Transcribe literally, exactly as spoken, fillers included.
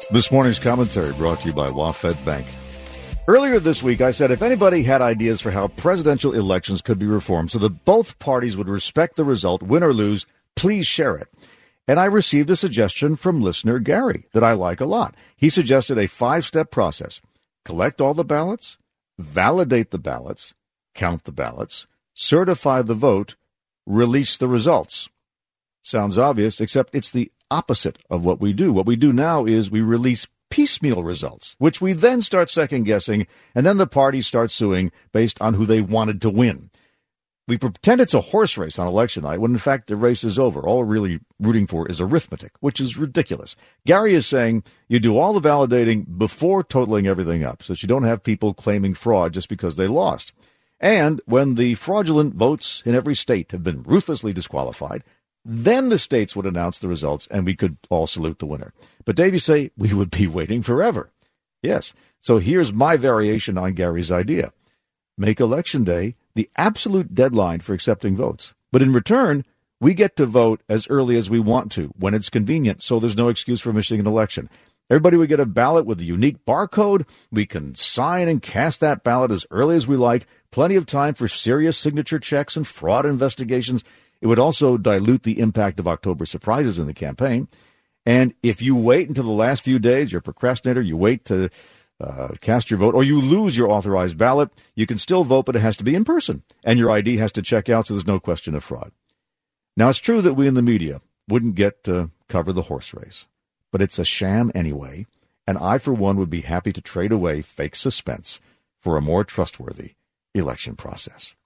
This morning's commentary brought to you by WaFd Bank. Earlier this week, I said if anybody had ideas for how presidential elections could be reformed so that both parties would respect the result, win or lose, please share it. And I received a suggestion from listener Gary that I like a lot. He suggested a five-step process. Collect all the ballots, validate the ballots, count the ballots, certify the vote, release the results. Sounds obvious, except it's the opposite of what we do. What we do now is we release piecemeal results, which we then start second-guessing, and then the parties start suing based on who they wanted to win. We pretend it's a horse race on election night, when in fact the race is over. All we're really rooting for is arithmetic, which is ridiculous. Gary is saying you do all the validating before totaling everything up, so that you don't have people claiming fraud just because they lost. And when the fraudulent votes in every state have been ruthlessly disqualified, then the states would announce the results, and we could all salute the winner. But Dave, you say we would be waiting forever. Yes. So here's my variation on Gary's idea. Make Election Day the absolute deadline for accepting votes. But in return, we get to vote as early as we want to, when it's convenient, so there's no excuse for missing an election. Everybody would get a ballot with a unique barcode. We can sign and cast that ballot as early as we like. Plenty of time for serious signature checks and fraud investigations. It would also dilute the impact of October surprises in the campaign. And if you wait until the last few days, you're a procrastinator, you wait to uh, cast your vote, or you lose your authorized ballot, you can still vote, but it has to be in person. And your I D has to check out, so there's no question of fraud. Now, it's true that we in the media wouldn't get to cover the horse race, but it's a sham anyway, and I, for one, would be happy to trade away fake suspense for a more trustworthy election process.